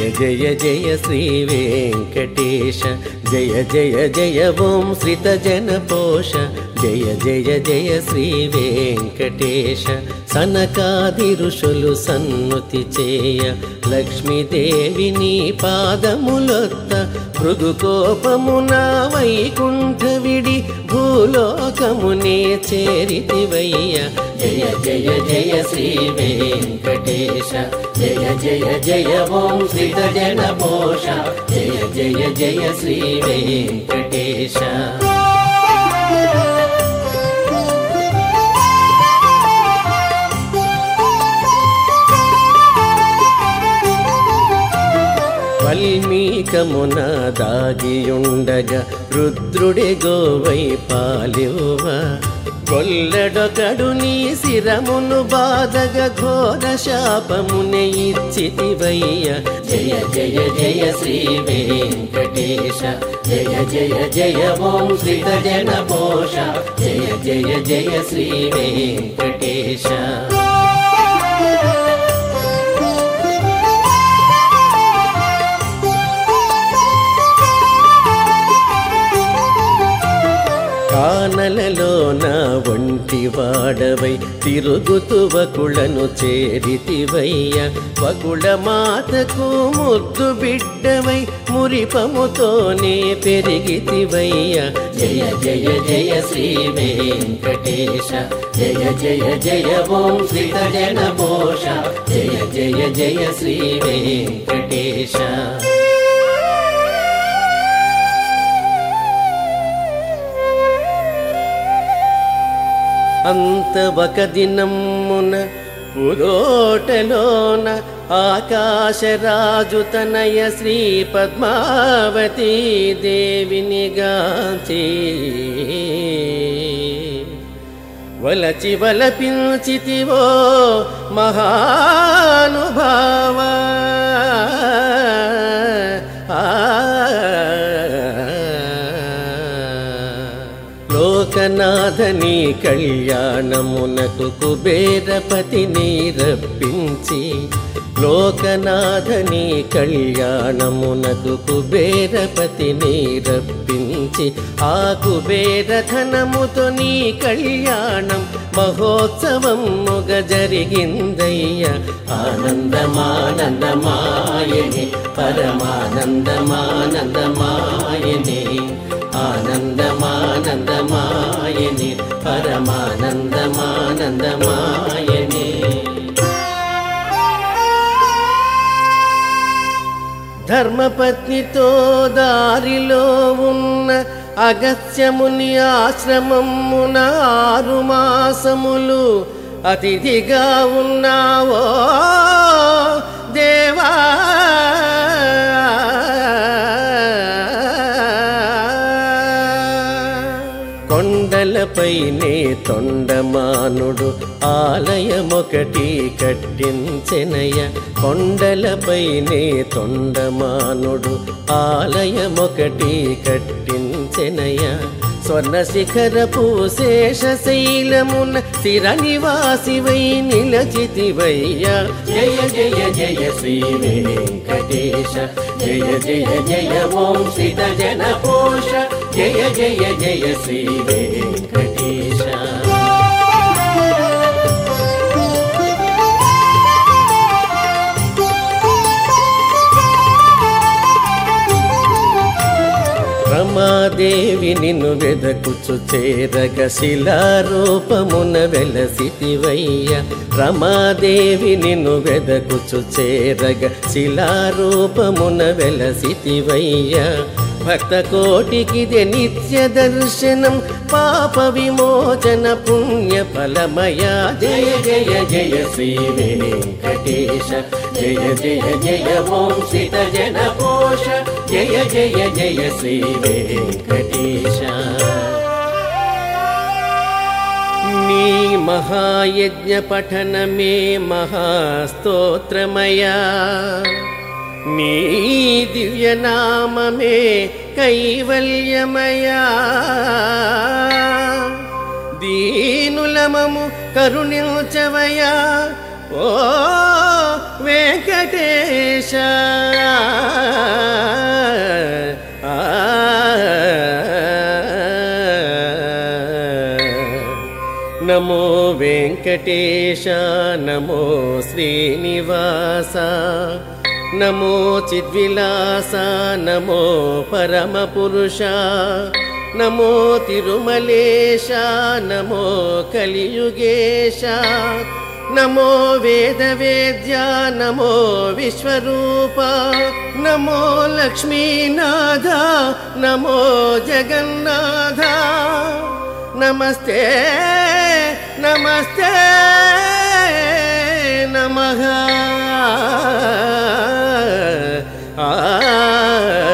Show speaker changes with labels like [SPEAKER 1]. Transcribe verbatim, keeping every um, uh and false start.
[SPEAKER 1] జయ జయ శ్రీ వెంకటేశ జయ జయ జయ ఓం శ్రిత జన పోష జయ జయ జయ శ్రీ వెంకటేశ సనకాది ఋషులు సన్నుతి చేయ లక్ష్మీదేవిని పాదములొత్త భృగుకోపమున వైకుంఠ విడి భూలోకమునే చేరితివయ్య జయ జయ జయ శ్రీ వెంకటేశ జయ జయ జయ ఓం శ్రీత జన పోష జయ జయ జయ శ్రీ వెంకటేశ వల్మీకమున దాగియుండగా రుద్రుడే గోవై పాలివ గొల్లడొకడు నీ శిరమును బాధగ ఘోర శాపమునే ఇచ్చితివయ్య జయ జయ జయ శ్రీ వెంకటేశ జయ జయ జయ ఓం శ్రీత జన పోష జయ జయ జయ శ్రీ వెంకటేశ కానలలోన ఒంటి వాడవై తిరుగుతు వకుళను చేరితివయ్య వకుళ మాతకు ముద్దు బిడ్డవై మురిపముతోనే పెరిగితివయ్య జయ జయ జయ శ్రీ వెంకటేశ జయ జయ జయ ఓం శ్రీత జన పోష జయ జయ జయ శ్రీ వెంకటేశ అంత ఒక దినమున పురోటలోన ఆకాశరాజు తనయ శ్రీ పద్మావతీ దేవిని గాంచి వలచి వలపించితివో మహానుభావ లోకనాథని కళ్యాణమునకు కుబేరపతిని రప్పించి లోకనాథని కళ్యాణమునకు కుబేరపతిని రప్పించి ఆ కుబేరధనముతో నీ కళ్యాణం మహోత్సవముగ జరిగిందయ్య ఆనందమానందమాయని పరమానందమానందమాయని ఆనందమానందమాయని పరమానందమానందమాయని ధర్మపత్నితో దారిలో ఉన్న అగస్త్యముని ఆశ్రమమున ఆరు మాసములు అతిథిగా ఉన్నావో దేవా కొండలపైనే తొండమానుడు ఆలయమొకటి కట్టించెనయ కొండలపైనే తొండమానుడు ఆలయమొకటి కట్టించెనయ స్వర్ణ శిఖరపు శేషశైలమున స్థిర నివాసివై నిలచితివయ్య జయ జయ జయ శ్రీ వెంకటేశ జయ జయ జయ ఓం శ్రీత జన పోష జయ జయ జయ శ్రీ వెంకటేశ రమాదేవి నిన్ను వెదకుచు చేరగ శిలారూపమున వెలసితివయ్య రమాదేవి నిన్ను వెదకుచు చేరగ శిలారూపమున వెలసితివయ్య భక్త కోటికిదే నిత్య దర్శనం పాప విమోచన పుణ్య ఫలమయ జయ జయ జయ శ్రీ వెంకటేశ జయ జయ జయ ఓం శ్రీత జన పోష జయ జయ జయ శ్రీ వెంకటేశ నీ మహాయజ్ఞ పఠనమే మహాస్తోత్రమయా నీ దివ్యనామమే కైవల్యమయా దీనులమము కరుణించవయా ఓ వెంకటేశ నమో వెంకటేశ నమో శ్రీనివాస నమో చిద్విలాస నమో పరమపురుష నమో తిరుమలేశ నమో కలియుగేశ నమో వేదవేద్య నమో విశ్వరూప నమో లక్ష్మీనాథ నమో జగన్నాథ నమస్తే నమస్తే నమః. ఆ